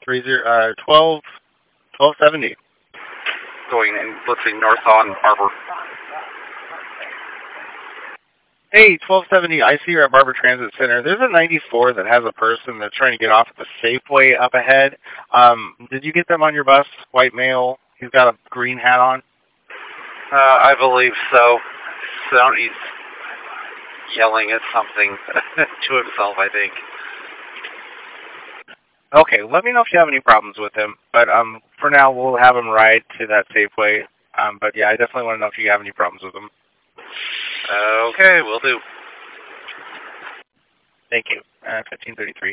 1270. Going in, let's see, north on Arbor. Hey, 1270, I see you're at Barber Transit Center. There's a 94 that has a person that's trying to get off at the Safeway up ahead. Did you get them on your bus? White male. He's got a green hat on. I believe so. He's yelling at something to himself, I think. Okay, let me know if you have any problems with him. But for now, we'll have him ride to that Safeway. But yeah, I definitely want to know if you have any problems with him. Okay, will do. Thank you. 1533.